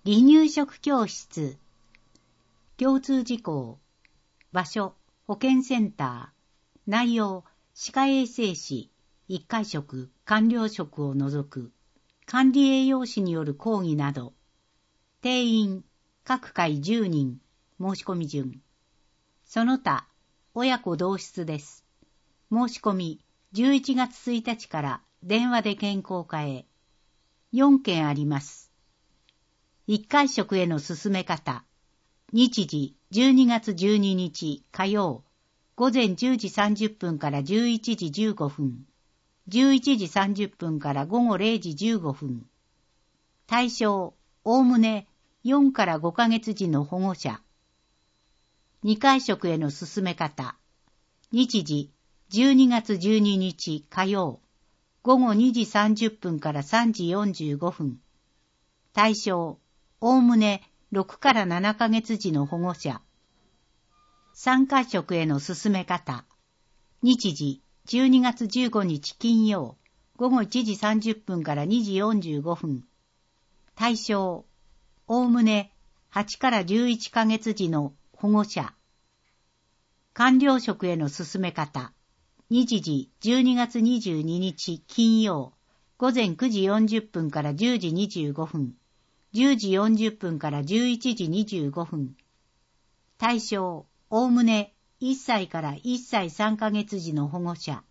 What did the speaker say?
離乳食教室。共通事項。場所、保健センター。内容、歯科衛生士、1回食、完了食を除く。管理栄養士による講義など。定員、各回10人。申し込み順。その他、親子同室です。申し込み、11月1日から電話で健康課へ。4件あります。1回食への進め方。日時、12月12日火曜、午前10時30分から11時15分。11時30分から午後0時15分。対象、おおむね4から5ヶ月児の保護者。2回食への進め方。日時、12月12日火曜、午後2時30分から3時45分。対象、おおむね6から7ヶ月児の保護者。3回食への進め方。日時、12月15日金曜、午後1時30分から2時45分。対象、おおむね8から11ヶ月児の保護者。完了食への進め方。日時、12月22日金曜、午前9時40分から10時25分。10時40分から11時25分。対象、おおむね1歳から1歳3ヶ月児の保護者。